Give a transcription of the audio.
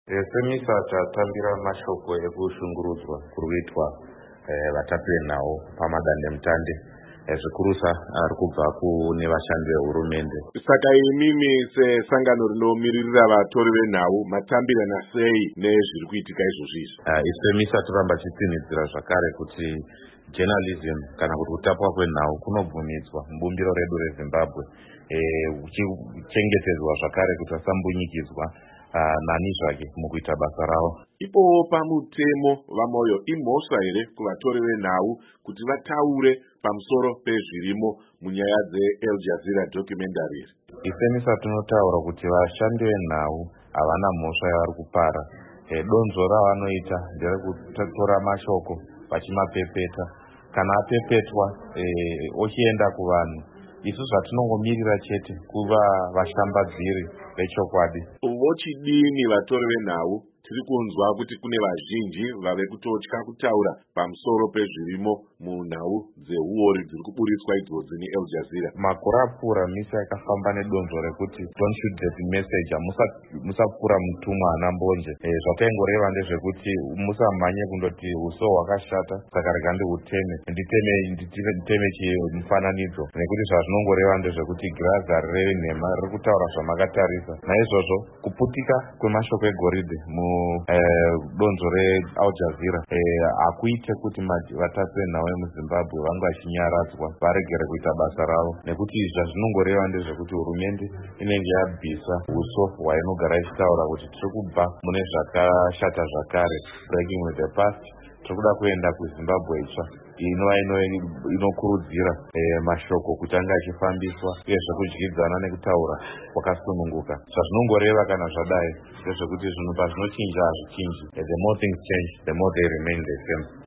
Semisa tatambira mashoko ekushungurudzwa kuruitwa vatapi venhau pamadandemutande zvikurusa ari kubva kune vashandi vehurumende. Saka imimi sesangano rinomiririra vatori venhau matambirana sei nezviri kuitika izvozvi? Semisa toramba tichitsinhidzira zvakare kuti journalism kana kuti kutapwa kwenhau kunobvumidzwa mubumbiro redu reZimbabwe, kuchengetedzwa zvakare kuti vasambunyikidzwa nani zvake mukuita basa ravo. Ipowo pamutemo vamoyo imhosva here kuvatori venhau kuti vataure pamusoro pezvirimo munyaya dzeAl Jazeera documentaries? Semisa tinotaura kuti vashandi venhau havana mhosva yavari kupara. Donzo ravanoita nderekutora mashoko vachimapepeta. Kana apepetwa ochienda kuvanhu, isu zvatinongomirira chete kuva vashambadziri vechokwadi. Vochidini vatori venhau? Tiri kunzwa kuti kune vazhinji vave kutotya kutaura pamusoro pezvirimo munhau dzeuori dziri kuburitswa idzodzi neAl Jazeera. Makore apfuura misa yakafamba nedonzo rekuti don't shoot the messenger, musapfura mutumwa ana mbonje. Zvataingoreva ndezvekuti musamhanye kundoti uso hwakashata saka rega ndihuteme, nditeme chimufananidzo, nekuti zvazvinongoreva ndezvekuti girazi harireve nhema, riri kutaura zvamakatarisa. Naizvozvo kuputika kwemashoko egoridhe donzo reAl Jazeera hakuite kuti vatapi venhau vemuZimbabwe vange vachinyaradzwa varegere kuita basa ravo, nekuti zvazvinongoreva ndezvekuti hurumende inenge yabvisa uso hwainogara ichitaura kuti tiri kubva mune zvakashata zvakare, breaking with the past, tiri kuda kuenda kuZimbabwe itsva inokurudzira mashoko kuti ange achifambiswa uyezve kudyidzana nekutaura kwakasununguka. Zvazvinongoreva kana zvadai ndezvekuti zvinhu pazvinochinja hazvichinji. The more things change, the more they remain the same.